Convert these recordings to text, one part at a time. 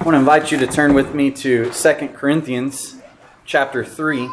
I want to invite you to turn with me to 2 Corinthians chapter 3.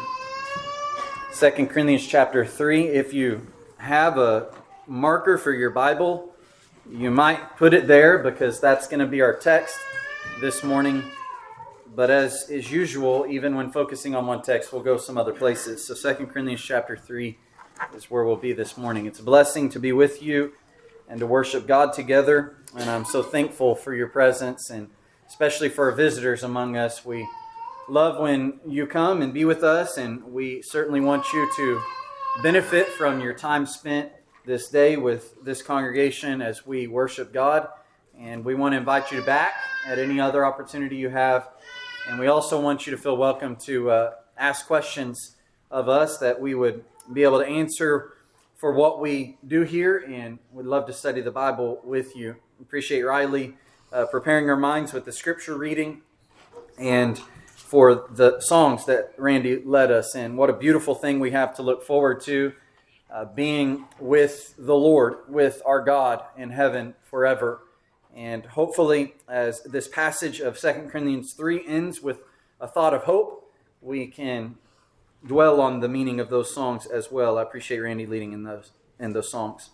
2 Corinthians chapter 3. If you have a marker for your Bible, you might put it there because that's going to be our text this morning. But as is usual, even when focusing on one text, we'll go some other places. So 2 Corinthians chapter 3 is where we'll be this morning. It's a blessing to be with you and to worship God together. And I'm so thankful for your presence, and especially for our visitors among us. We love when you come and be with us, and we certainly want you to benefit from your time spent this day with this congregation as we worship God. And we want to invite you back at any other opportunity you have. And we also want you to feel welcome to ask questions of us that we would be able to answer for what we do here, and we'd love to study the Bible with you. Appreciate Riley preparing our minds with the scripture reading and for the songs that Randy led us in. What a beautiful thing we have to look forward to, being with the Lord, with our God in heaven forever. And hopefully, as this passage of 2 Corinthians 3 ends with a thought of hope, we can dwell on the meaning of those songs as well. I appreciate Randy leading in those songs.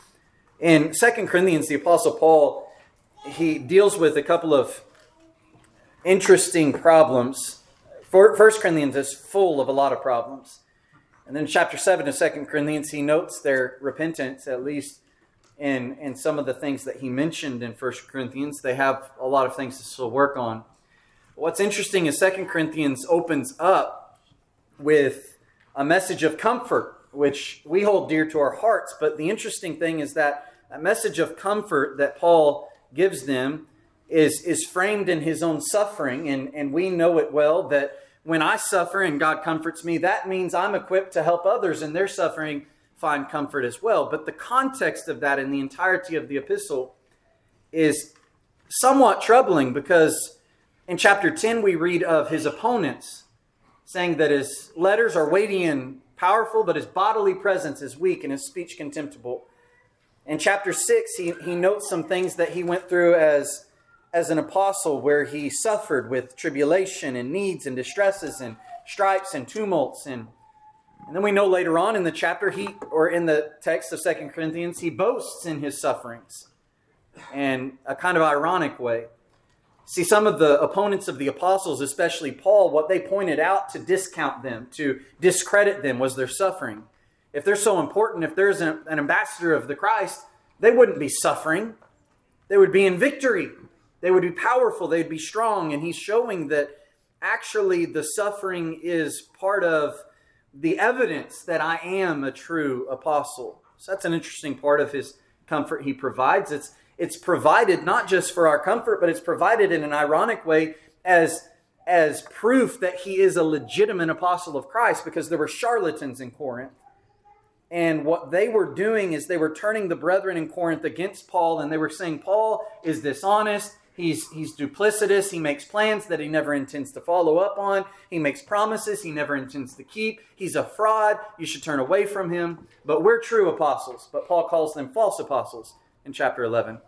In 2 Corinthians, the Apostle Paul, he deals with a couple of interesting problems. 1 Corinthians is full of a lot of problems. And then chapter 7 of 2 Corinthians, he notes their repentance, at least in some of the things that he mentioned in 1 Corinthians. They have a lot of things to still work on. What's interesting is 2 Corinthians opens up with a message of comfort, which we hold dear to our hearts. But the interesting thing is that a message of comfort that Paul gives them is framed in his own suffering. And we know it well that when I suffer and God comforts me, that means I'm equipped to help others in their suffering find comfort as well. But the context of that in the entirety of the epistle is somewhat troubling, because in chapter 10 we read of his opponents saying that his letters are weighty and powerful, but his bodily presence is weak and his speech contemptible. In chapter 6, he notes some things that he went through as an apostle, where he suffered with tribulation and needs and distresses and stripes and tumults. And then we know later on in the chapter, in the text of 2 Corinthians, he boasts in his sufferings in a kind of ironic way. See, some of the opponents of the apostles, especially Paul, what they pointed out to discount them, to discredit them, was their suffering. If they're so important, if there's an ambassador of the Christ, they wouldn't be suffering. They would be in victory. They would be powerful. They'd be strong. And he's showing that actually the suffering is part of the evidence that I am a true apostle. So that's an interesting part of his comfort he provides. It's provided not just for our comfort, but it's provided in an ironic way as proof that he is a legitimate apostle of Christ, because there were charlatans in Corinth. And what they were doing is they were turning the brethren in Corinth against Paul, and they were saying, Paul is dishonest, he's duplicitous, he makes plans that he never intends to follow up on, he makes promises he never intends to keep, he's a fraud, you should turn away from him. But we're true apostles, but Paul calls them false apostles in chapter 11.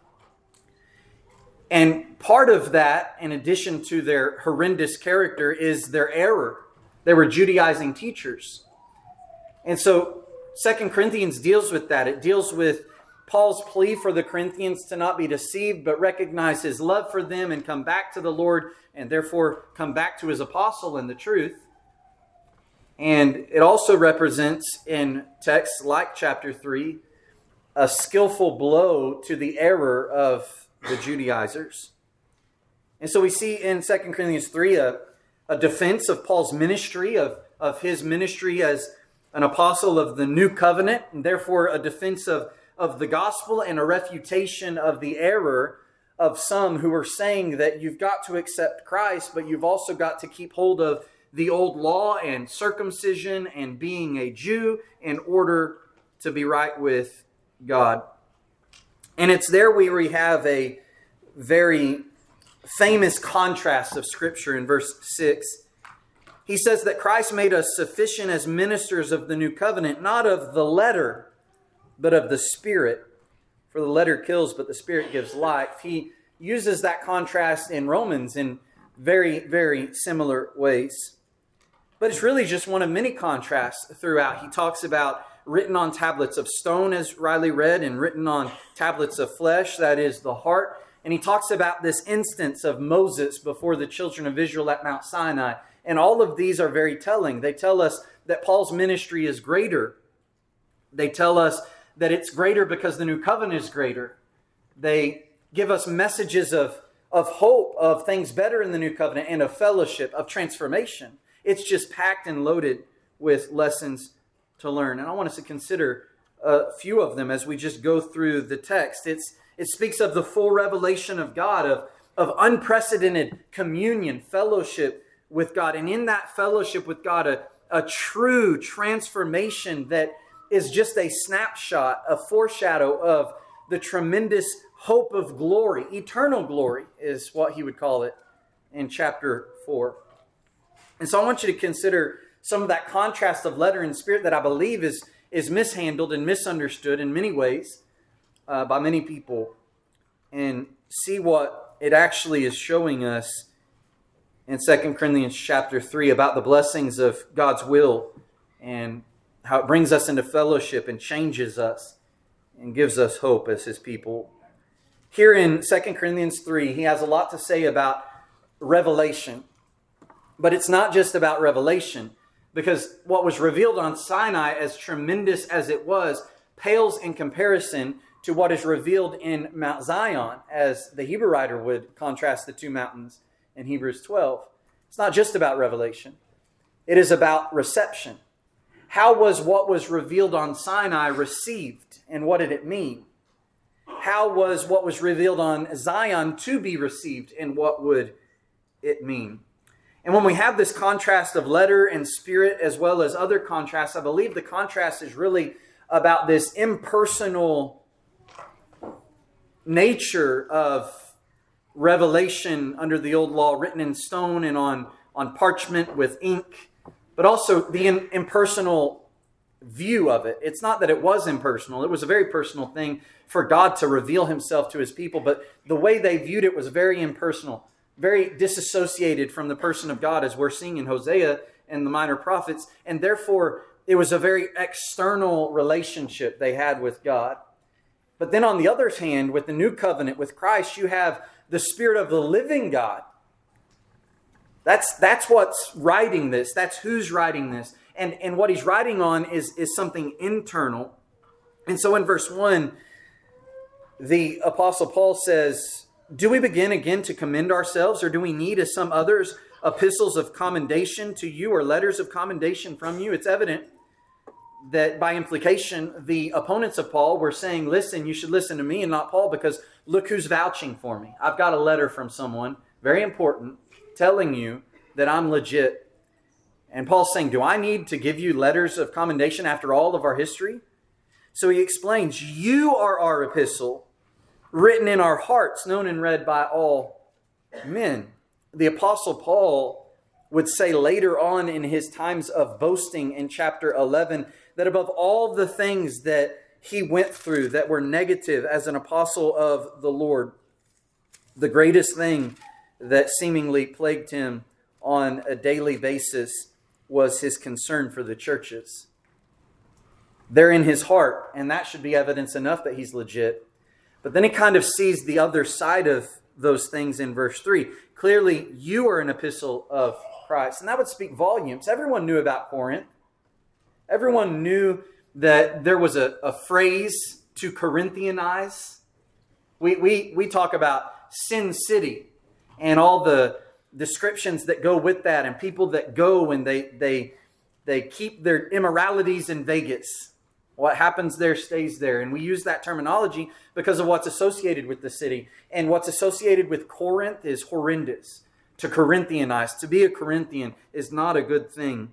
And part of that, in addition to their horrendous character, is their error. They were Judaizing teachers. And so 2 Corinthians deals with that. It deals with Paul's plea for the Corinthians to not be deceived, but recognize his love for them and come back to the Lord, and therefore come back to his apostle in the truth. And it also represents, in texts like chapter 3, a skillful blow to the error of the Judaizers. And so we see in 2 Corinthians 3 a defense of Paul's ministry, of his ministry as an apostle of the new covenant, and therefore a defense of the gospel and a refutation of the error of some who are saying that you've got to accept Christ, but you've also got to keep hold of the old law and circumcision and being a Jew in order to be right with God. And it's there where we have a very famous contrast of Scripture in verse 6. He says that Christ made us sufficient as ministers of the new covenant, not of the letter, but of the Spirit. For the letter kills, but the Spirit gives life. He uses that contrast in Romans in very, very similar ways. But it's really just one of many contrasts throughout. He talks about written on tablets of stone, as Riley read, and written on tablets of flesh, that is the heart. And he talks about this instance of Moses before the children of Israel at Mount Sinai. And all of these are very telling. They tell us that Paul's ministry is greater. They tell us that it's greater because the new covenant is greater. They give us messages of hope, of things better in the new covenant, and of fellowship, of transformation. It's just packed and loaded with lessons to learn. And I want us to consider a few of them as we just go through the text. It speaks of the full revelation of God, of unprecedented communion, fellowship with God. And in that fellowship with God, a true transformation that is just a snapshot, a foreshadow of the tremendous hope of glory. Eternal glory is what he would call it in chapter 4. And so I want you to consider some of that contrast of letter and spirit that I believe is mishandled and misunderstood in many ways by many people, and see what it actually is showing us in 2 Corinthians chapter 3 about the blessings of God's will and how it brings us into fellowship and changes us and gives us hope as his people. Here in 2 Corinthians 3, he has a lot to say about revelation. But it's not just about revelation, because what was revealed on Sinai, as tremendous as it was, pales in comparison to what is revealed in Mount Zion, as the Hebrew writer would contrast the two mountains in Hebrews 12. It's not just about revelation. It is about reception. How was what was revealed on Sinai received, and what did it mean? How was what was revealed on Zion to be received, and what would it mean? And when we have this contrast of letter and spirit as well as other contrasts, I believe the contrast is really about this impersonal nature of revelation under the old law, written in stone and on parchment with ink, but also the impersonal view of it. It's not that it was impersonal. It was a very personal thing for God to reveal himself to his people, but the way they viewed it was very impersonal, very disassociated from the person of God, as we're seeing in Hosea and the minor prophets. And therefore, it was a very external relationship they had with God. But then on the other hand, with the new covenant with Christ, you have the Spirit of the living God. That's what's writing this. That's who's writing this. And what he's writing on is something internal. And so in verse 1, the Apostle Paul says, "Do we begin again to commend ourselves, or do we need, as some others, epistles of commendation to you, or letters of commendation from you?" It's evident that by implication, the opponents of Paul were saying, listen, you should listen to me and not Paul, because look who's vouching for me. I've got a letter from someone, very important, telling you that I'm legit. And Paul's saying, do I need to give you letters of commendation after all of our history? So he explains, you are our epistle, written in our hearts, known and read by all men. The Apostle Paul would say later on in his times of boasting in chapter 11 that above all the things that he went through that were negative as an apostle of the Lord, the greatest thing that seemingly plagued him on a daily basis was his concern for the churches. They're in his heart, and that should be evidence enough that he's legit. But then he kind of sees the other side of those things in verse 3. Clearly, you are an epistle of Christ. And that would speak volumes. Everyone knew about Corinth. Everyone knew that there was a phrase to Corinthianize. We talk about Sin City and all the descriptions that go with that, and people that go and they keep their immoralities in Vegas. What happens there stays there. And we use that terminology because of what's associated with the city. And what's associated with Corinth is horrendous. To Corinthianize, to be a Corinthian, is not a good thing.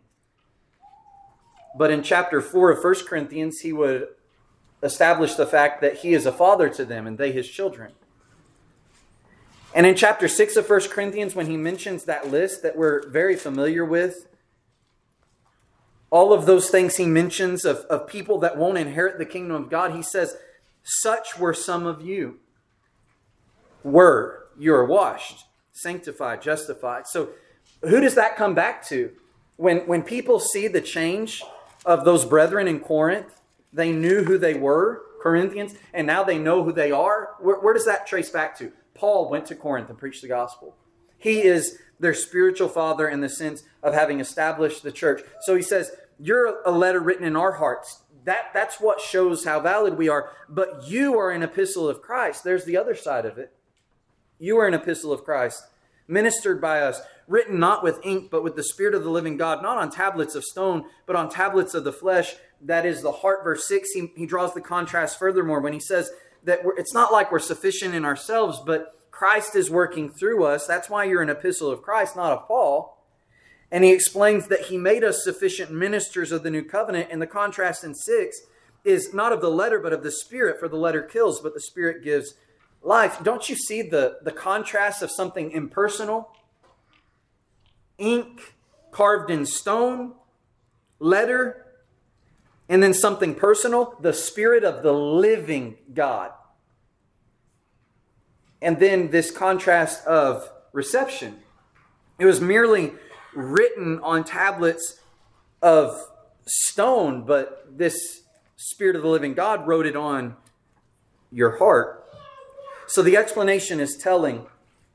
But in chapter 4 of 1 Corinthians, he would establish the fact that he is a father to them and they his children. And in chapter 6 of 1 Corinthians, when he mentions that list that we're very familiar with, all of those things he mentions of people that won't inherit the kingdom of God, he says, such were some of you. were. You are washed, sanctified, justified. So who does that come back to? When people see the change of those brethren in Corinth, they knew who they were, Corinthians, and now they know who they are. Where does that trace back to? Paul went to Corinth and preached the gospel. He is their spiritual father in the sense of having established the church. So he says, you're a letter written in our hearts. That's what shows how valid we are. But you are an epistle of Christ. There's the other side of it. You are an epistle of Christ, ministered by us, written not with ink, but with the Spirit of the living God, not on tablets of stone, but on tablets of the flesh. That is the heart. Verse 6, he draws the contrast furthermore when he says that it's not like we're sufficient in ourselves, but Christ is working through us. That's why you're an epistle of Christ, not of Paul. And he explains that he made us sufficient ministers of the new covenant. And the contrast in 6 is not of the letter, but of the Spirit. For the letter kills, but the Spirit gives life. Don't you see the contrast of something impersonal? Ink carved in stone, letter, and then something personal, the Spirit of the living God. And then this contrast of reception. It was merely written on tablets of stone, but this Spirit of the living God wrote it on your heart. So the explanation is telling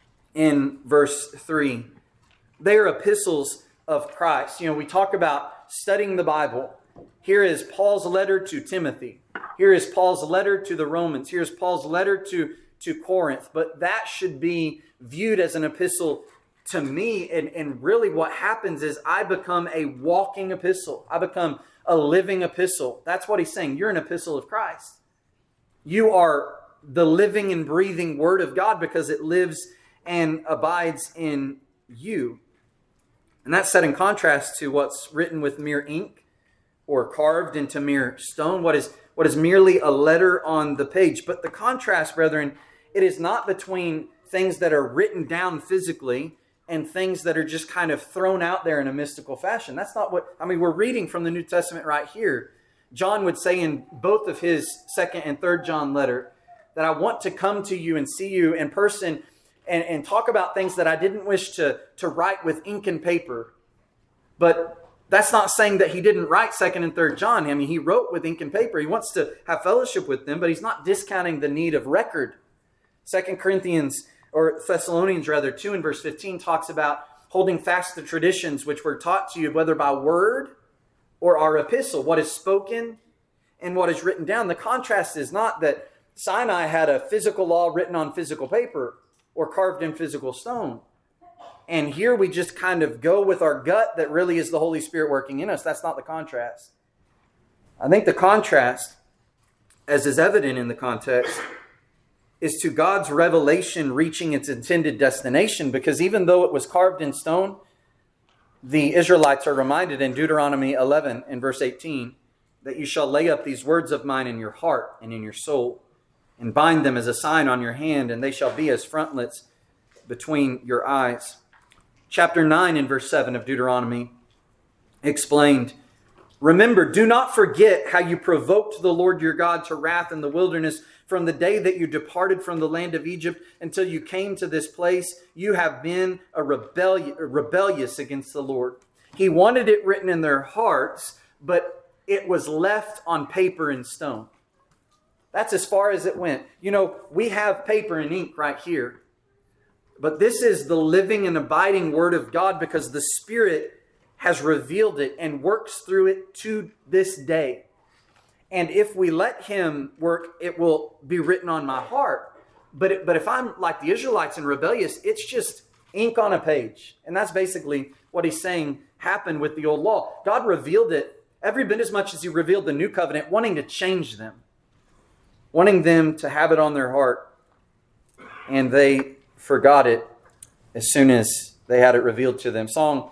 in verse 3. They are epistles of Christ. We talk about studying the Bible. Here is Paul's letter to Timothy. Here is Paul's letter to the Romans. Here's Paul's letter to Corinth. But that should be viewed as an epistle to me. And really what happens is I become a walking epistle. I become a living epistle. That's what he's saying. You're an epistle of Christ. You are the living and breathing Word of God because it lives and abides in you. And that's set in contrast to what's written with mere ink or carved into mere stone, what is merely a letter on the page. But the contrast, brethren, it is not between things that are written down physically and things that are just kind of thrown out there in a mystical fashion. That's not we're reading from the New Testament right here. John would say in both of his 2nd and 3rd John letter that I want to come to you and see you in person and talk about things that I didn't wish to write with ink and paper. But that's not saying that he didn't write 2nd and 3rd John. He wrote with ink and paper. He wants to have fellowship with them, but he's not discounting the need of record. 2 Corinthians, or Thessalonians rather, 2 and verse 15 talks about holding fast the traditions which were taught to you, whether by word or our epistle, what is spoken and what is written down. The contrast is not that Sinai had a physical law written on physical paper or carved in physical stone. And here we just kind of go with our gut that really is the Holy Spirit working in us. That's not the contrast. I think the contrast, as is evident in the context, is to God's revelation reaching its intended destination. Because even though it was carved in stone, the Israelites are reminded in Deuteronomy 11 and verse 18 that you shall lay up these words of mine in your heart and in your soul, and bind them as a sign on your hand, and they shall be as frontlets between your eyes. Chapter 9 and verse 7 of Deuteronomy explained, remember, do not forget how you provoked the Lord your God to wrath in the wilderness from the day that you departed from the land of Egypt until you came to this place. You have been rebellious against the Lord. He wanted it written in their hearts, but it was left on paper and stone. That's as far as it went. We have paper and ink right here. But this is the living and abiding Word of God because the Spirit has revealed it and works through it to this day. And if we let Him work, it will be written on my heart. But if I'm like the Israelites and rebellious, it's just ink on a page. And that's basically what he's saying happened with the old law. God revealed it every bit as much as He revealed the new covenant, wanting to change them. Wanting them to have it on their heart. And they forgot it as soon as they had it revealed to them. Psalm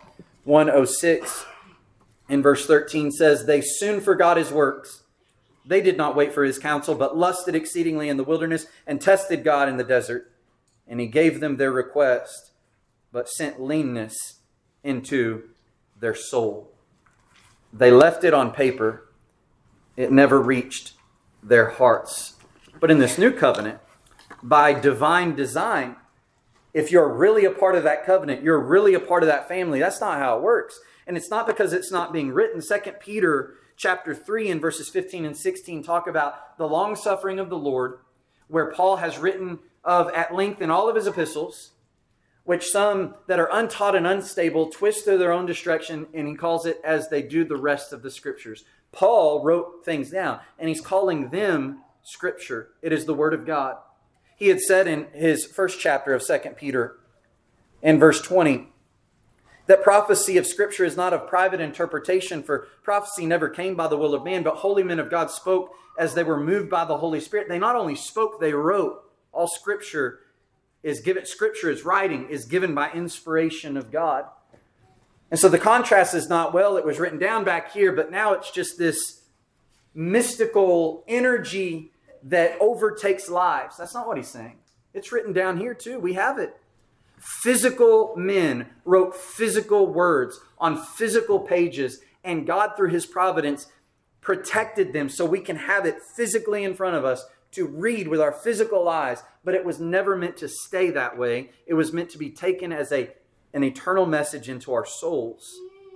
106 in verse 13 says, they soon forgot His works. They did not wait for His counsel, but lusted exceedingly in the wilderness and tested God in the desert. And He gave them their request, but sent leanness into their soul. They left it on paper. It never reached their hearts. But in this new covenant, by divine design. If you're really a part of that covenant, you're really a part of that family. That's not how it works. And it's not because it's not being written. 2 Peter chapter 3 and verses 15 and 16 talk about the long suffering of the Lord, where Paul has written of at length in all of his epistles, which some that are untaught and unstable twist to their own destruction, and he calls it as they do the rest of the Scriptures. Paul wrote things down, and he's calling them Scripture. It is the Word of God. He had said in his first chapter of 2 Peter, in verse 20, that prophecy of Scripture is not of private interpretation, for prophecy never came by the will of man, but holy men of God spoke as they were moved by the Holy Spirit. They not only spoke, they wrote. All Scripture is given. Scripture is writing, is given by inspiration of God. And so the contrast is not, well, it was written down back here, but now it's just this mystical energy that overtakes lives. That's not what he's saying. It's written down here too. We have it. Physical men wrote physical words on physical pages, and God, through His providence, protected them so we can have it physically in front of us to read with our physical eyes. But it was never meant to stay that way. It was meant to be taken as an eternal message into our souls.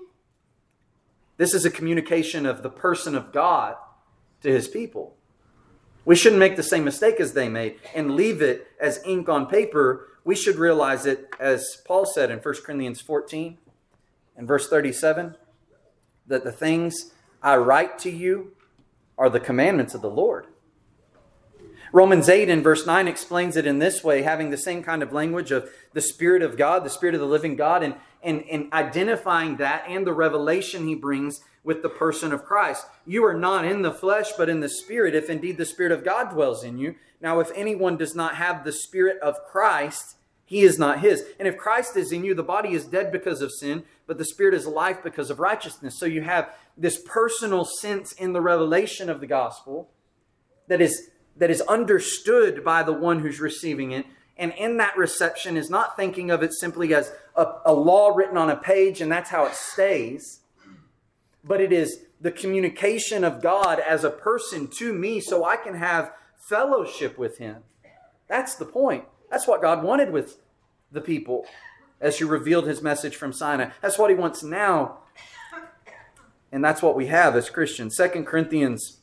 This is a communication of the person of God to His people. We shouldn't make the same mistake as they made and leave it as ink on paper. We should realize it, as Paul said in 1 Corinthians 14 and verse 37, that the things I write to you are the commandments of the Lord. Romans 8 in verse 9 explains it in this way, having the same kind of language of the Spirit of God, the Spirit of the living God, and identifying that and the revelation He brings with the person of Christ. You are not in the flesh, but in the Spirit, if indeed the Spirit of God dwells in you. Now, if anyone does not have the Spirit of Christ, he is not his. And if Christ is in you, the body is dead because of sin, but the Spirit is life because of righteousness. So you have this personal sense in the revelation of the gospel that is understood by the one who's receiving it. And in that reception is not thinking of it simply as a law written on a page and that's how it stays. But it is the communication of God as a person to me so I can have fellowship with Him. That's the point. That's what God wanted with the people as He revealed His message from Sinai. That's what He wants now. And that's what we have as Christians. 2 Corinthians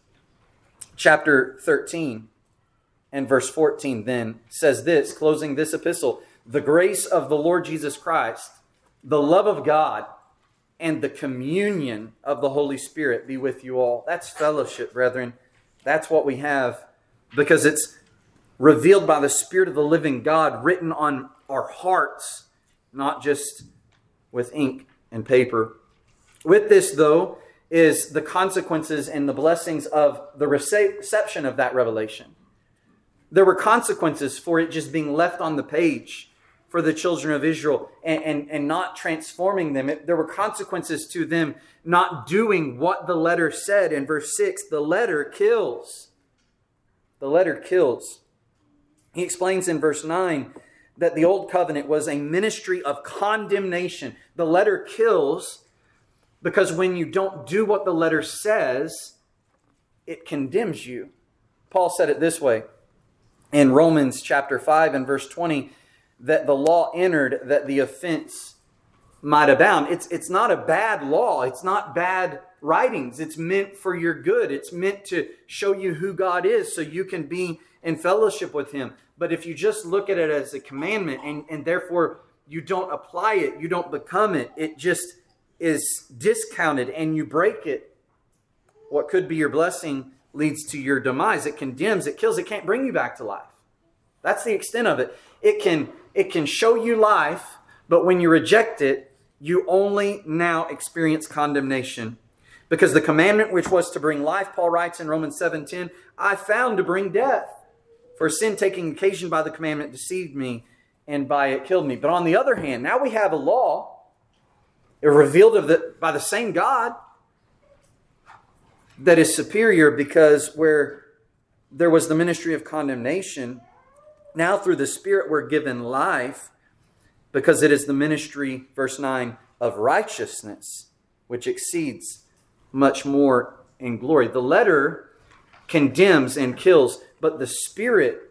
chapter 13 and verse 14 then says this, closing this epistle, the grace of the Lord Jesus Christ, the love of God, and the communion of the Holy Spirit be with you all. That's fellowship, brethren. That's what we have because it's revealed by the Spirit of the living God, written on our hearts, not just with ink and paper. With this, though, is the consequences and the blessings of the reception of that revelation. There were consequences for it just being left on the page for the children of Israel and not transforming them. There were consequences to them not doing what the letter said. In verse 6, the letter kills. The letter kills. He explains in verse 9 that the old covenant was a ministry of condemnation. The letter kills because when you don't do what the letter says, it condemns you. Paul said it this way in Romans chapter 5 and verse 20, that the law entered that the offense might abound. It's not a bad law. It's not bad writings. It's meant for your good. It's meant to show you who God is so you can be in fellowship with Him. But if you just look at it as a commandment and therefore you don't apply it, you don't become it, it just is discounted and you break it, what could be your blessing leads to your demise. It condemns, it kills, it can't bring you back to life. That's the extent of it. It can show you life, but when you reject it, you only now experience condemnation. Because the commandment which was to bring life, Paul writes in Romans 7:10, I found to bring death. For sin taking occasion by the commandment deceived me, and by it killed me. But on the other hand, now we have a law revealed by the same God that is superior, because where there was the ministry of condemnation, now through the Spirit we're given life, because it is the ministry, verse 9, of righteousness, which exceeds much more in glory. The letter condemns and kills, but the Spirit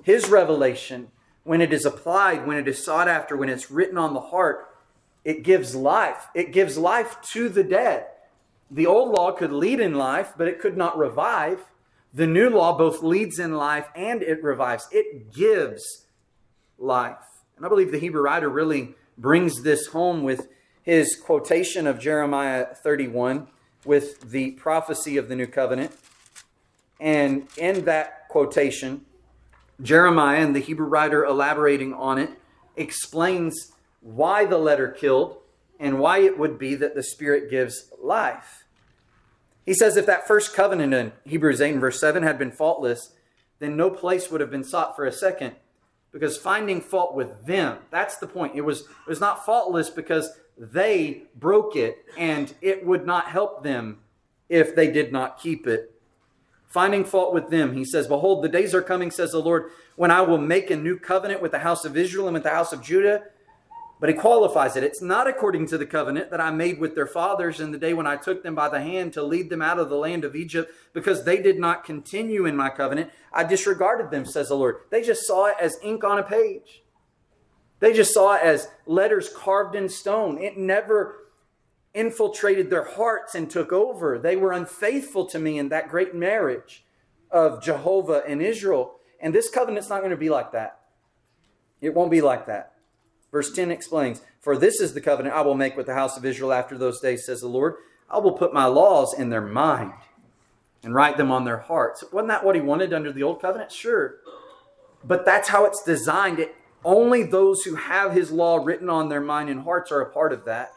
His revelation, when it is applied, when it is sought after, when it's written on the heart, it gives life. It gives life to the dead. The old law could lead in life, but it could not revive. The new law both leads in life and it revives. It gives life. And I believe the Hebrew writer really brings this home with his quotation of Jeremiah 31 with the prophecy of the new covenant. And in that quotation, Jeremiah, and the Hebrew writer elaborating on it, explains why the letter killed and why it would be that the Spirit gives life. He says if that first covenant in Hebrews 8 and verse 7 had been faultless, then no place would have been sought for a second, because finding fault with them, that's the point. It was not faultless because they broke it and it would not help them if they did not keep it. Finding fault with them, he says, behold, the days are coming, says the Lord, when I will make a new covenant with the house of Israel and with the house of Judah. But he qualifies it. It's not according to the covenant that I made with their fathers in the day when I took them by the hand to lead them out of the land of Egypt, because they did not continue in my covenant. I disregarded them, says the Lord. They just saw it as ink on a page. They just saw it as letters carved in stone. It never infiltrated their hearts and took over. They were unfaithful to me in that great marriage of Jehovah and Israel. And this covenant's not going to be like that. It won't be like that. Verse 10 explains, for this is the covenant I will make with the house of Israel after those days, says the Lord. I will put my laws in their mind and write them on their hearts. Wasn't that what he wanted under the old covenant? Sure. But that's how it's designed. Only those who have his law written on their mind and hearts are a part of that,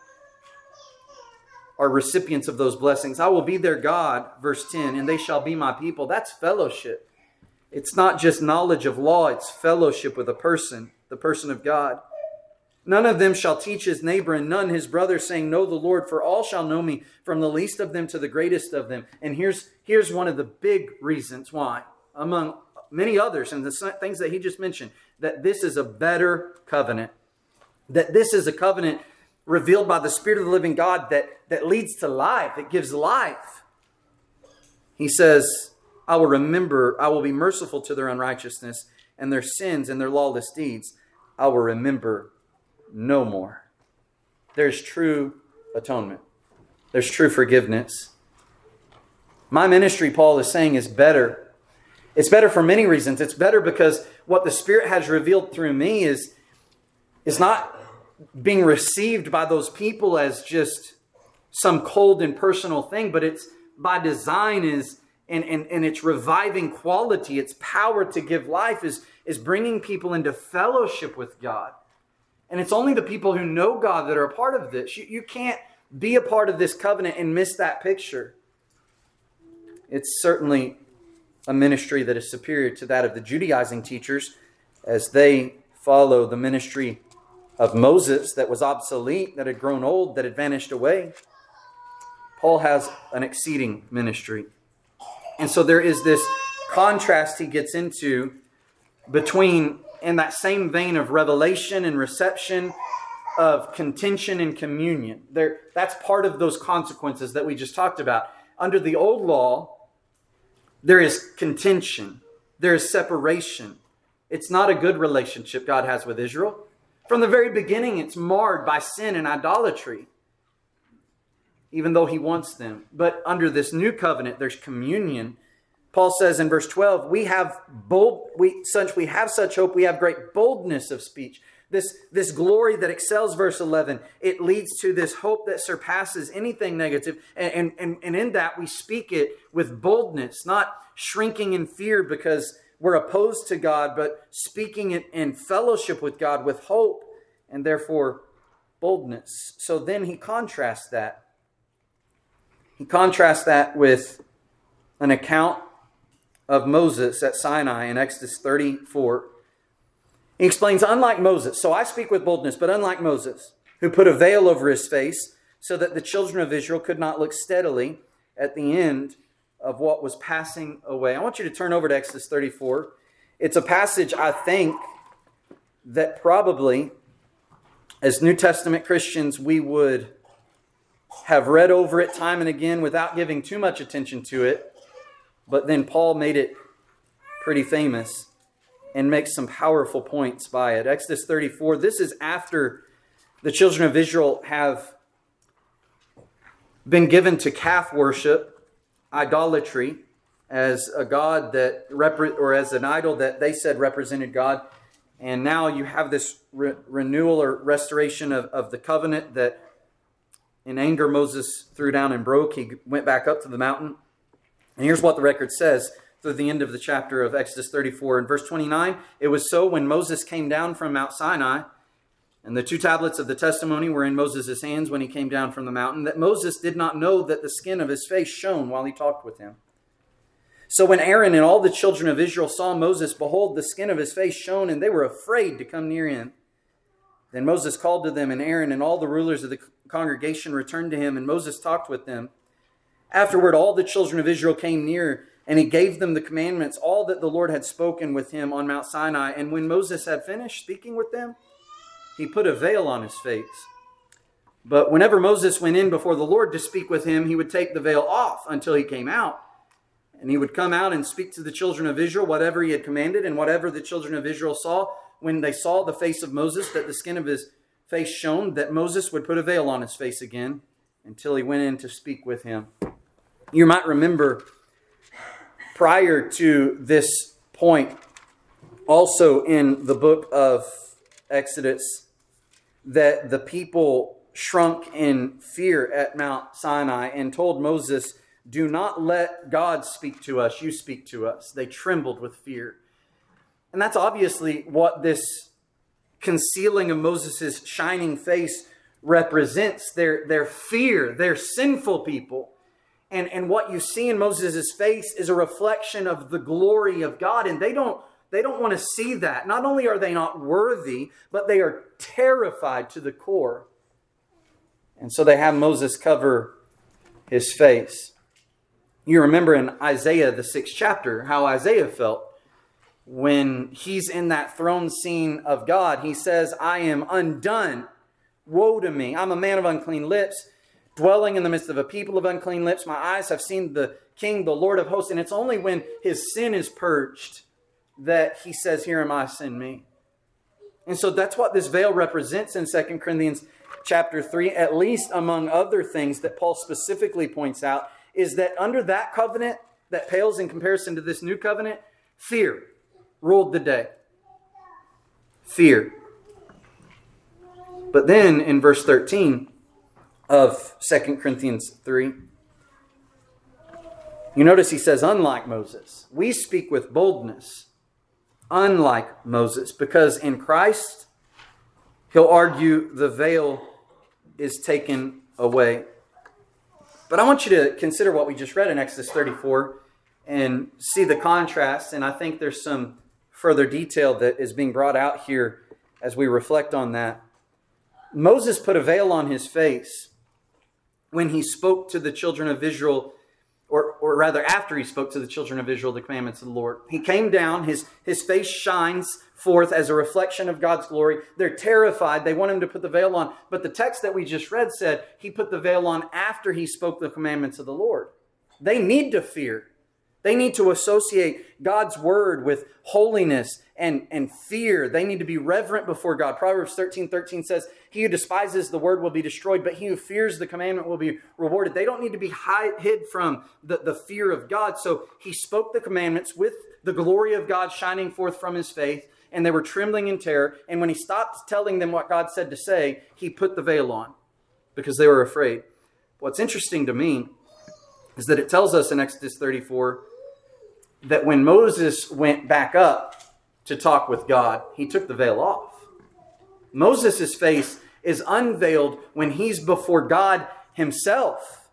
are recipients of those blessings. I will be their God, verse 10, and they shall be my people. That's fellowship. It's not just knowledge of law, it's fellowship with a person, the person of God. None of them shall teach his neighbor and none his brother, saying, know the Lord, for all shall know me, from the least of them to the greatest of them. And here's one of the big reasons why, among many others, and the things that he just mentioned, that this is a better covenant. That this is a covenant revealed by the Spirit of the living God that leads to life. It gives life. He says, I will be merciful to their unrighteousness, and their sins and their lawless deeds I will remember no more. There's true atonement. There's true forgiveness. My ministry, Paul is saying, is better. It's better for many reasons. It's better because what the Spirit has revealed through me is not being received by those people as just some cold and personal thing, but it's by design and its reviving quality, its power to give life is bringing people into fellowship with God. And it's only the people who know God that are a part of this. You can't be a part of this covenant and miss that picture. It's certainly a ministry that is superior to that of the Judaizing teachers, as they follow the ministry of Moses that was obsolete, that had grown old, that had vanished away. Paul has an exceeding ministry. And so there is this contrast he gets into between, in that same vein of revelation and reception, of contention and communion. That's part of those consequences that we just talked about. Under the old law, there is contention. There is separation. It's not a good relationship God has with Israel. From the very beginning, it's marred by sin and idolatry, even though he wants them. But under this new covenant, there's communion. Paul says in verse 12, we have such hope, we have great boldness of speech. This glory that excels verse 11, it leads to this hope that surpasses anything negative. And in that we speak it with boldness, not shrinking in fear because we're opposed to God, but speaking it in fellowship with God with hope and therefore boldness. So then he contrasts that. He contrasts that with an account of Moses at Sinai in Exodus 34. He explains, unlike Moses, so I speak with boldness, but unlike Moses, who put a veil over his face so that the children of Israel could not look steadily at the end of what was passing away. I want you to turn over to Exodus 34. It's a passage, I think, that probably, as New Testament Christians, we would have read over it time and again without giving too much attention to it. But then Paul made it pretty famous. and makes some powerful points by it. Exodus 34, this is after the children of Israel have been given to calf worship, idolatry, as a god that or as an idol that they said represented God. And now you have this renewal or restoration of the covenant that in anger Moses threw down and broke. He went back up to the mountain. And here's what the record says through the end of the chapter of Exodus 34. In verse 29, it was so when Moses came down from Mount Sinai, and the 2 tablets of the testimony were in Moses' hands when he came down from the mountain, that Moses did not know that the skin of his face shone while he talked with him. So when Aaron and all the children of Israel saw Moses, behold, the skin of his face shone, and they were afraid to come near him. Then Moses called to them, and Aaron and all the rulers of the congregation returned to him, and Moses talked with them. Afterward, all the children of Israel came near, and he gave them the commandments, all that the Lord had spoken with him on Mount Sinai. And when Moses had finished speaking with them, he put a veil on his face. But whenever Moses went in before the Lord to speak with him, he would take the veil off until he came out. And he would come out and speak to the children of Israel whatever he had commanded, and whatever the children of Israel saw, when they saw the face of Moses, that the skin of his face shone, that Moses would put a veil on his face again until he went in to speak with him. You might remember prior to this point, also in the book of Exodus, that the people shrunk in fear at Mount Sinai and told Moses, "Do not let God speak to us, you speak to us." They trembled with fear. And that's obviously what this concealing of Moses' shining face represents. Their fear. They're sinful people. And what you see in Moses' face is a reflection of the glory of God. And they don't want to see that. Not only are they not worthy, but they are terrified to the core. And so they have Moses cover his face. You remember in Isaiah, the 6th chapter, how Isaiah felt when he's in that throne scene of God. He says, "I am undone. Woe to me. I'm a man of unclean lips, dwelling in the midst of a people of unclean lips. My eyes have seen the King, the Lord of hosts." And it's only when his sin is purged that he says, "Here am I, send me." And so that's what this veil represents in 2 Corinthians chapter 3, at least among other things that Paul specifically points out, is that under that covenant that pales in comparison to this new covenant, fear ruled the day. Fear. But then in verse 13 of 2 Corinthians 3, you notice he says, unlike Moses, we speak with boldness, unlike Moses, because in Christ, he'll argue the veil is taken away. But I want you to consider what we just read in Exodus 34 and see the contrast. And I think there's some further detail that is being brought out here as we reflect on that. Moses put a veil on his face when he spoke to the children of Israel, or rather after he spoke to the children of Israel the commandments of the Lord. He came down, his face shines forth as a reflection of God's glory. They're terrified. They want him to put the veil on. But the text that we just read said he put the veil on after he spoke the commandments of the Lord. They need to fear. They need to associate God's word with holiness and fear. They need to be reverent before God. Proverbs 13:13 says, he who despises the word will be destroyed, but he who fears the commandment will be rewarded. They don't need to be hid from the fear of God. So he spoke the commandments with the glory of God shining forth from his face, and they were trembling in terror. And when he stopped telling them what God said to say, he put the veil on because they were afraid. What's interesting to me is that it tells us in Exodus 34 that when Moses went back up to talk with God, he took the veil off. Moses' face is unveiled when he's before God himself.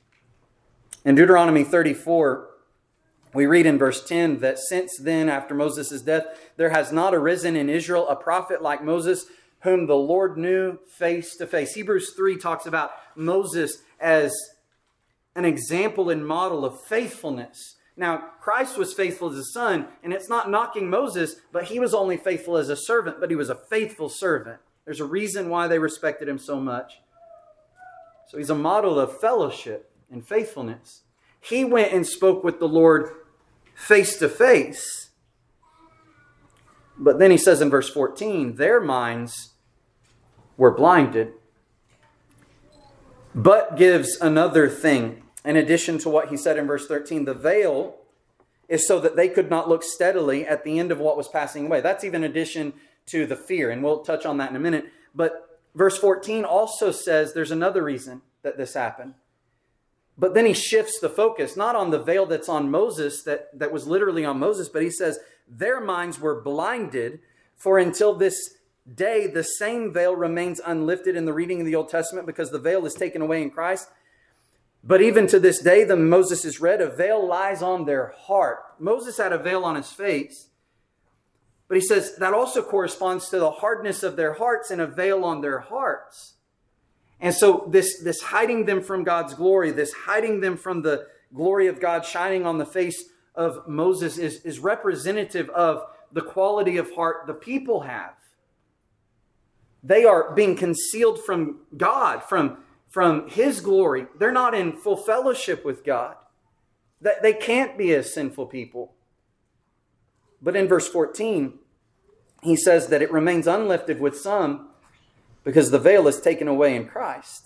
In Deuteronomy 34, we read in verse 10 that since then, after Moses' death, there has not arisen in Israel a prophet like Moses, whom the Lord knew face to face. Hebrews 3 talks about Moses as an example and model of faithfulness. Now, Christ was faithful as a son, and it's not knocking Moses, but he was only faithful as a servant, but he was a faithful servant. There's a reason why they respected him so much. So he's a model of fellowship and faithfulness. He went and spoke with the Lord face to face. But then he says in verse 14, their minds were blinded. But gives another thing. In addition to what he said in verse 13, the veil is so that they could not look steadily at the end of what was passing away. That's even in addition to the fear, and we'll touch on that in a minute. But verse 14 also says there's another reason that this happened. But then he shifts the focus, not on the veil that's on Moses, that was literally on Moses, but he says their minds were blinded, for until this day the same veil remains unlifted in the reading of the Old Testament, because the veil is taken away in Christ. But even to this day, the Moses is read, a veil lies on their heart. Moses had a veil on his face, but he says that also corresponds to the hardness of their hearts and a veil on their hearts. And so this hiding them from God's glory, this hiding them from the glory of God shining on the face of Moses is representative of the quality of heart the people have. They are being concealed from God, from His glory. They're not in full fellowship with God. They can't be a sinful people. But in verse 14, he says that it remains unlifted with some because the veil is taken away in Christ.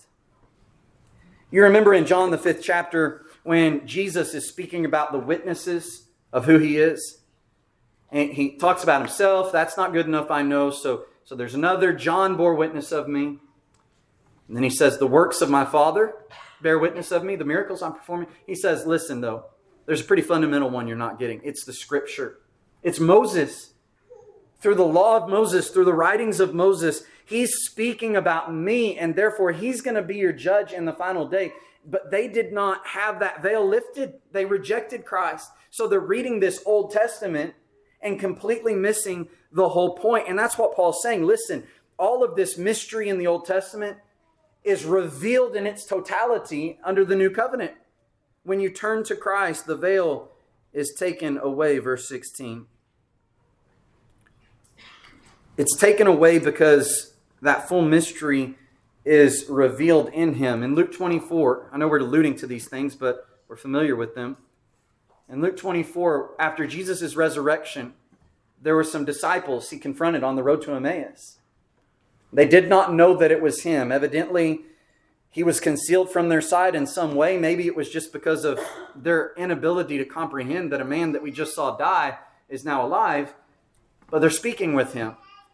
You remember in John the 5th chapter when Jesus is speaking about the witnesses of who He is. And He talks about Himself. That's not good enough, I know. So there's another. John bore witness of me. And then He says, the works of my Father bear witness of me, the miracles I'm performing. He says, listen though, there's a pretty fundamental one you're not getting. It's the Scripture. It's Moses. Through the law of Moses, through the writings of Moses, He's speaking about me, and therefore He's going to be your judge in the final day. But they did not have that veil lifted. They rejected Christ. So they're reading this Old Testament and completely missing the whole point. And that's what Paul's saying. Listen, all of this mystery in the Old Testament is revealed in its totality under the New Covenant. When you turn to Christ, the veil is taken away, verse 16. It's taken away because that full mystery is revealed in Him. In Luke 24, I know we're alluding to these things, but we're familiar with them. In Luke 24, after Jesus' resurrection, there were some disciples He confronted on the road to Emmaus. They did not know that it was Him. Evidently, He was concealed from their sight in some way. Maybe it was just because of their inability to comprehend that a man that we just saw die is now alive. But they're speaking with Him.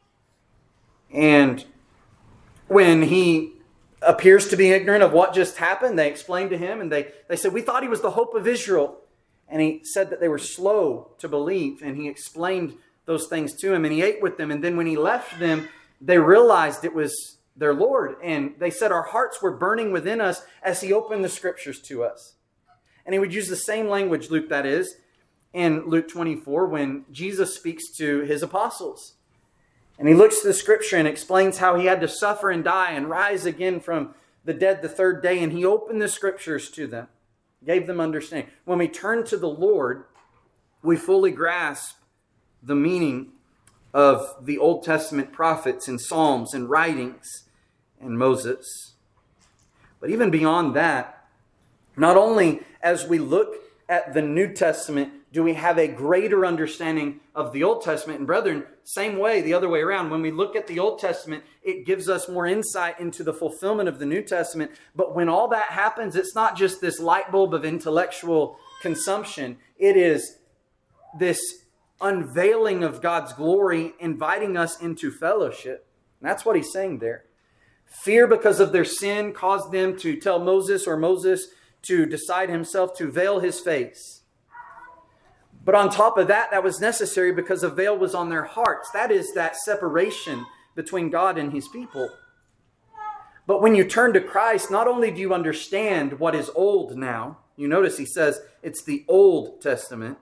And when He appears to be ignorant of what just happened, they explain to Him, and they said, we thought He was the hope of Israel. And He said that they were slow to believe, and He explained those things to him, and He ate with them. And then when He left them, they realized it was their Lord. And they said, our hearts were burning within us as He opened the Scriptures to us. And He would use the same language, Luke, that is, in Luke 24, when Jesus speaks to His apostles. And He looks to the Scripture and explains how He had to suffer and die and rise again from the dead the third day. And He opened the Scriptures to them, gave them understanding. When we turn to the Lord, we fully grasp the meaning of the Old Testament prophets and Psalms and writings and Moses. But even beyond that, not only as we look at the New Testament do we have a greater understanding of the Old Testament. And brethren, same way, the other way around. When we look at the Old Testament, it gives us more insight into the fulfillment of the New Testament. But when all that happens, it's not just this light bulb of intellectual consumption. It is this unveiling of God's glory, inviting us into fellowship. And that's what he's saying there. Fear because of their sin caused them to tell Moses, or Moses to decide himself to veil his face. But on top of that, that was necessary because a veil was on their hearts. That is that separation between God and his people. But when you turn to Christ, not only do you understand what is old now, you notice he says it's the Old Testament,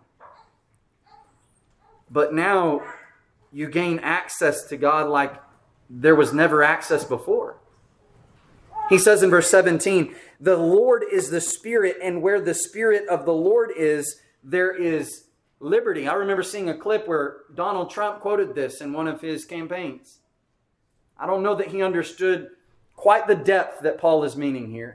but now you gain access to God like there was never access before. He says in verse 17, the Lord is the Spirit, and where the Spirit of the Lord is, there is liberty. I remember seeing a clip where Donald Trump quoted this in one of his campaigns. I don't know that he understood quite the depth that Paul is meaning here.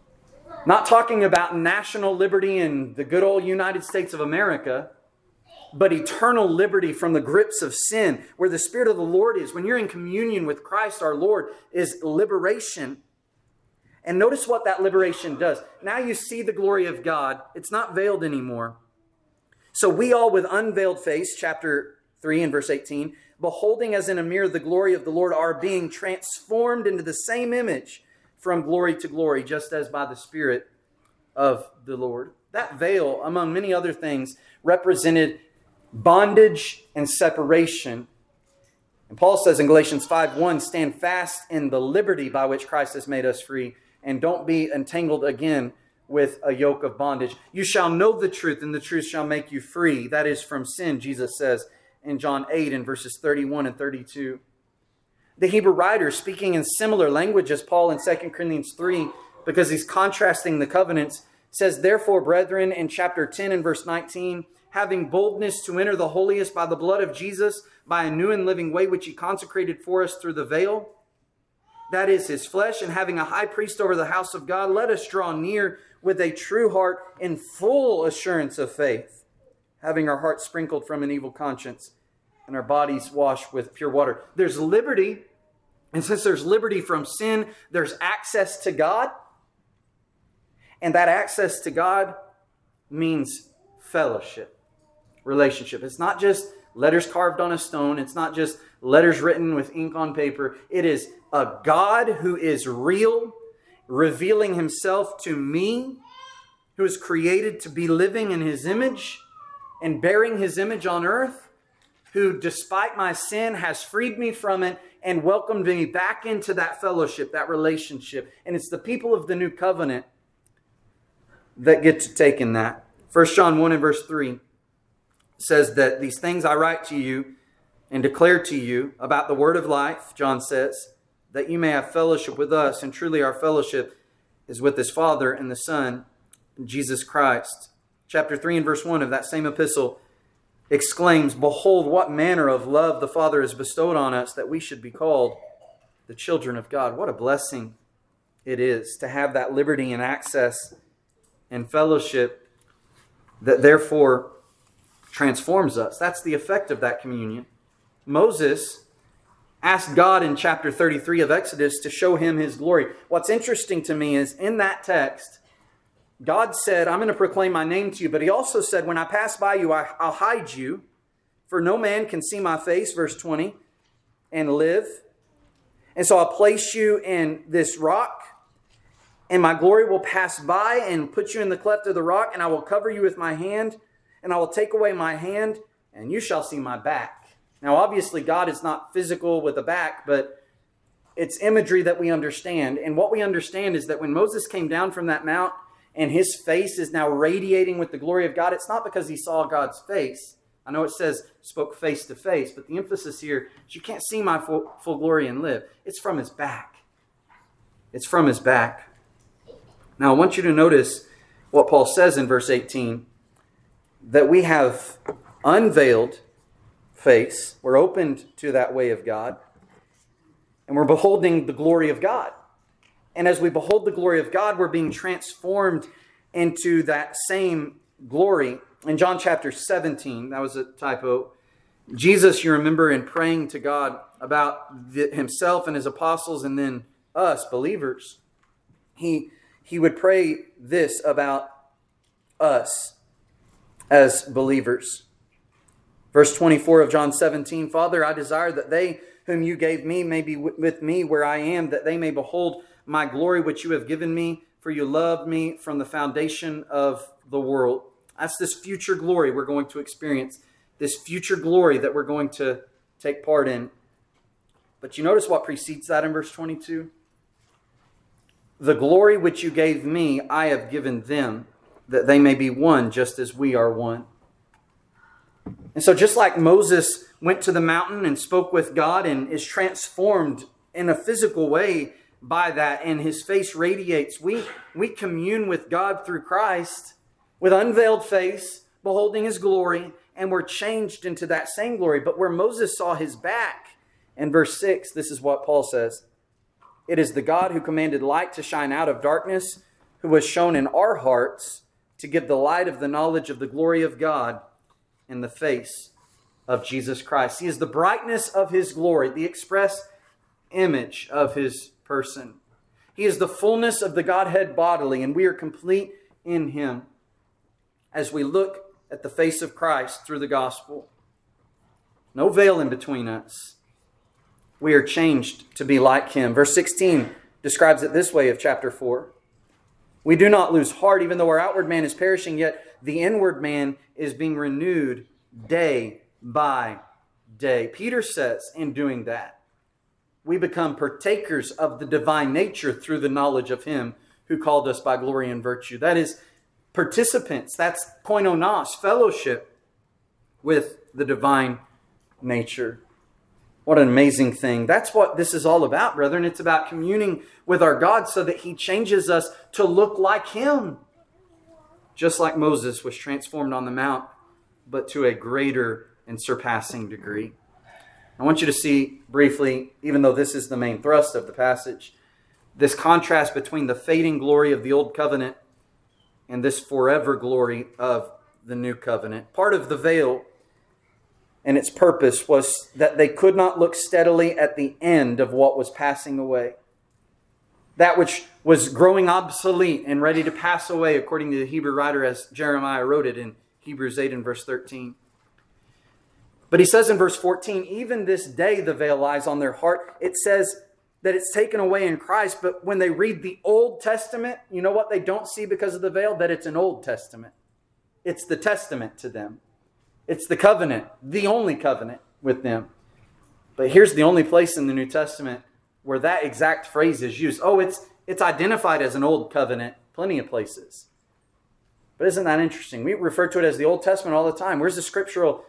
Not talking about national liberty in the good old United States of America, but eternal liberty from the grips of sin, where the Spirit of the Lord is. When you're in communion with Christ our Lord, is liberation. And notice what that liberation does. Now you see the glory of God. It's not veiled anymore. So we all with unveiled face, chapter 3 and verse 18, beholding as in a mirror the glory of the Lord, are being transformed into the same image from glory to glory, just as by the Spirit of the Lord. That veil, among many other things, represented bondage and separation. And Paul says in Galatians 5:1, stand fast in the liberty by which Christ has made us free, and don't be entangled again with a yoke of bondage. You shall know the truth, and the truth shall make you free. That is from sin, Jesus says in John 8 and verses 31 and 32. The Hebrew writer, speaking in similar language as Paul in 2 Corinthians 3, because he's contrasting the covenants, says, therefore, brethren, in chapter 10 and verse 19, having boldness to enter the holiest by the blood of Jesus, by a new and living way which he consecrated for us through the veil, that is his flesh, and having a high priest over the house of God, let us draw near with a true heart in full assurance of faith, having our hearts sprinkled from an evil conscience and our bodies washed with pure water. There's liberty, and since there's liberty from sin, there's access to God. And that access to God means fellowship, relationship. It's not just letters carved on a stone. It's not just letters written with ink on paper. It is a God who is real, revealing himself to me, who is created to be living in his image and bearing his image on earth, who, despite my sin, has freed me from it and welcomed me back into that fellowship, that relationship. And it's the people of the new covenant that get to take in that. 1 John 1 and verse 3 says that these things I write to you and declare to you about the word of life, John says, that you may have fellowship with us. And truly our fellowship is with his Father and the Son, Jesus Christ. Chapter 3 and verse 1 of that same epistle exclaims, behold, what manner of love the Father has bestowed on us, that we should be called the children of God. What a blessing it is to have that liberty and access and fellowship that therefore transforms us. That's the effect of that communion. Moses asked God in chapter 33 of Exodus to show him his glory. What's interesting to me is in that text, God said, I'm going to proclaim my name to you. But he also said, when I pass by you, I'll hide you. For no man can see my face, verse 20, and live. And so I'll place you in this rock, and my glory will pass by and put you in the cleft of the rock, and I will cover you with my hand, and I will take away my hand, and you shall see my back. Now, obviously, God is not physical with a back, but it's imagery that we understand. And what we understand is that when Moses came down from that mount, and his face is now radiating with the glory of God, it's not because he saw God's face. I know it says spoke face to face, but the emphasis here is you can't see my full glory and live. It's from his back. It's from his back. Now, I want you to notice what Paul says in verse 18, that we have unveiled face. We're opened to that way of God, and we're beholding the glory of God. And as we behold the glory of God, we're being transformed into that same glory. In John chapter 17, that was a typo, Jesus, you remember, in praying to God about himself and his apostles and then us, believers, he would pray this about us as believers. Verse 24 of John 17, Father, I desire that they whom you gave me may be with me where I am, that they may behold my glory which you have given me, for you loved me from the foundation of the world. That's this future glory we're going to experience, this future glory that we're going to take part in. But you notice what precedes that in verse 22? The glory which you gave me, I have given them, that they may be one just as we are one. And so just like Moses went to the mountain and spoke with God and is transformed in a physical way by that, and his face radiates, we commune with God through Christ with unveiled face, beholding his glory, and we're changed into that same glory. But where Moses saw his back, in verse 6, this is what Paul says. It is the God who commanded light to shine out of darkness, who was shown in our hearts to give the light of the knowledge of the glory of God in the face of Jesus Christ. He is the brightness of His glory, the express image of His person. He is the fullness of the Godhead bodily, and we are complete in Him as we look at the face of Christ through the gospel. No veil in between us. We are changed to be like Him. Verse 16 describes it this way of chapter 4. We do not lose heart, even though our outward man is perishing, yet the inward man is being renewed day by day. Peter says in doing that, we become partakers of the divine nature through the knowledge of Him who called us by glory and virtue. That is, participants. That's koinonos, fellowship with the divine nature. What an amazing thing. That's what this is all about, brethren. It's about communing with our God so that He changes us to look like Him. Just like Moses was transformed on the mount, but to a greater and surpassing degree. I want you to see briefly, even though this is the main thrust of the passage, this contrast between the fading glory of the old covenant and this forever glory of the new covenant. Part of the veil and its purpose was that they could not look steadily at the end of what was passing away. That which was growing obsolete and ready to pass away, according to the Hebrew writer as Jeremiah wrote it in Hebrews 8 and verse 13. But he says in verse 14, even this day the veil lies on their heart. It says that it's taken away in Christ, but when they read the Old Testament, you know what they don't see because of the veil? That it's an Old Testament. It's the Testament to them. It's the covenant, the only covenant with them. But here's the only place in the New Testament where that exact phrase is used. Oh, it's identified as an Old Covenant, plenty of places. But isn't that interesting? We refer to it as the Old Testament all the time. Where's the scriptural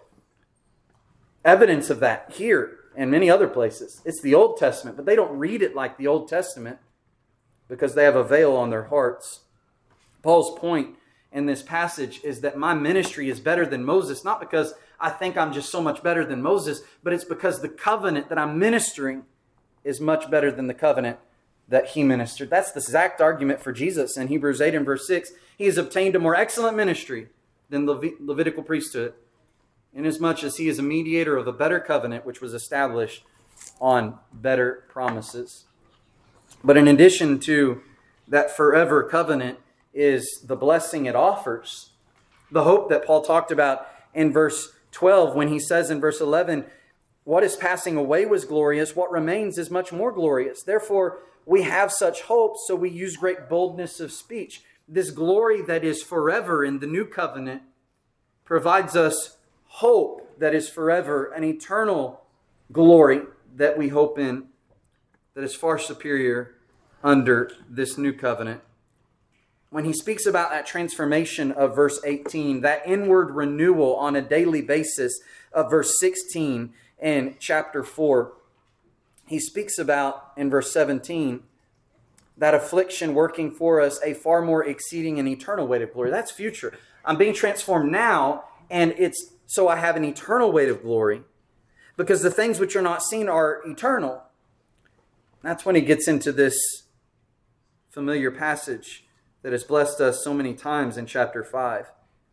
evidence of that? Here and many other places. It's the Old Testament, but they don't read it like the Old Testament because they have a veil on their hearts. Paul's point in this passage is that my ministry is better than Moses, not because I think I'm just so much better than Moses, but it's because the covenant that I'm ministering is much better than the covenant that He ministered. That's the exact argument for Jesus in Hebrews 8 and verse 6. He has obtained a more excellent ministry than the Levitical priesthood, inasmuch as He is a mediator of a better covenant, which was established on better promises. But in addition to that forever covenant is the blessing it offers, the hope that Paul talked about in verse 12 when he says in verse 11, what is passing away was glorious, what remains is much more glorious. Therefore, we have such hope, so we use great boldness of speech. This glory that is forever in the new covenant provides us hope that is forever, an eternal glory that we hope in that is far superior under this new covenant. When he speaks about that transformation of verse 18, that inward renewal on a daily basis of verse 16 in chapter 4, he speaks about in verse 17 that affliction working for us a far more exceeding and eternal weight of glory. That's future. I'm being transformed now, and it's so I have an eternal weight of glory because the things which are not seen are eternal. That's when he gets into this familiar passage that has blessed us so many times in chapter 5.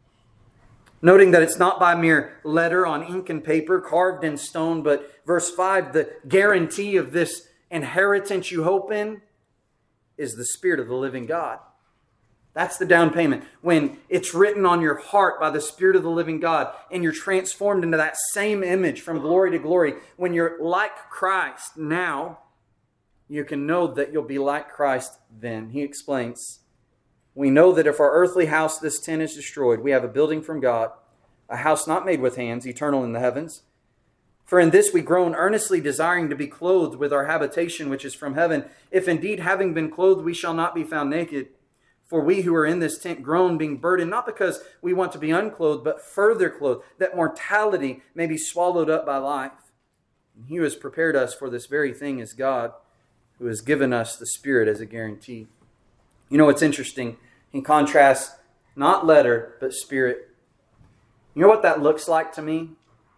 Noting that it's not by mere letter on ink and paper, carved in stone, but verse 5, the guarantee of this inheritance you hope in is the Spirit of the living God. That's the down payment. When it's written on your heart by the Spirit of the living God and you're transformed into that same image from glory to glory, when you're like Christ now, you can know that you'll be like Christ then. He explains, we know that if our earthly house, this tent, is destroyed, we have a building from God, a house not made with hands, eternal in the heavens. For in this we groan, earnestly desiring to be clothed with our habitation which is from heaven, if indeed having been clothed we shall not be found naked. For we who are in this tent groan, being burdened, not because we want to be unclothed, but further clothed, that mortality may be swallowed up by life. And He who has prepared us for this very thing is God, who has given us the Spirit as a guarantee. You know what's interesting? In contrast, not letter, but Spirit. You know what that looks like to me?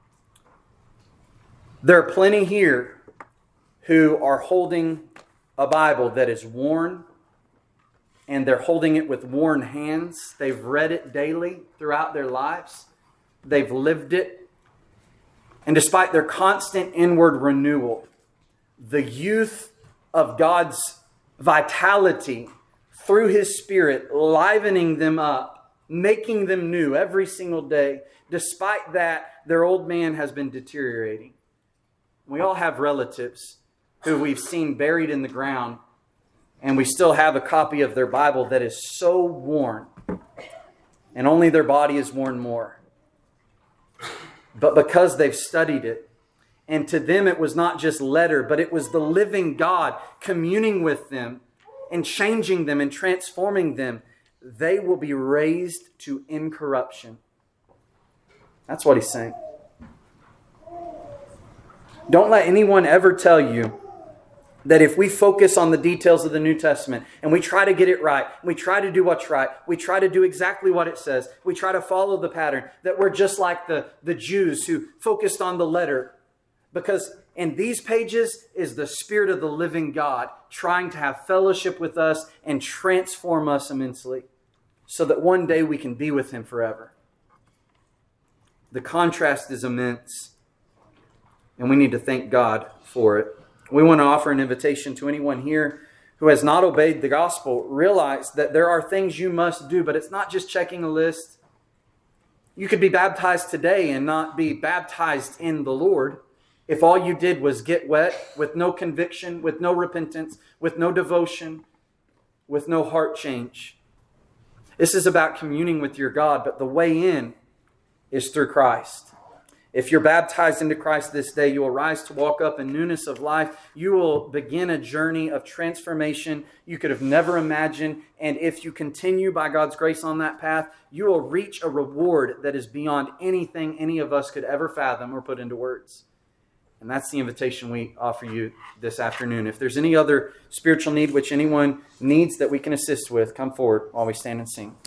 There are plenty here who are holding a Bible that is worn, and they're holding it with worn hands. They've read it daily throughout their lives. they've lived it, and despite their constant inward renewal, the youth of God's vitality through His Spirit livening them up, making them new every single day, despite that, their old man has been deteriorating. We all have relatives who we've seen buried in the ground, and we still have a copy of their Bible that is so worn, and only their body is worn more. But because they've studied it, and to them it was not just letter, but it was the living God communing with them and changing them and transforming them, they will be raised to incorruption. That's what He's saying. Don't let anyone ever tell you that if we focus on the details of the New Testament and we try to get it right, we try to do what's right, we try to do exactly what it says, we try to follow the pattern, that we're just like the Jews who focused on the letter. Because in these pages is the Spirit of the living God trying to have fellowship with us and transform us immensely so that one day we can be with Him forever. The contrast is immense, and we need to thank God for it. We want to offer an invitation to anyone here who has not obeyed the gospel. Realize that there are things you must do, but it's not just checking a list. You could be baptized today and not be baptized in the Lord if all you did was get wet with no conviction, with no repentance, with no devotion, with no heart change. This is about communing with your God, but the way in is through Christ. If you're baptized into Christ this day, you will rise to walk up in newness of life. You will begin a journey of transformation you could have never imagined. And if you continue by God's grace on that path, you will reach a reward that is beyond anything any of us could ever fathom or put into words. And that's the invitation we offer you this afternoon. If there's any other spiritual need which anyone needs that we can assist with, come forward while we stand and sing.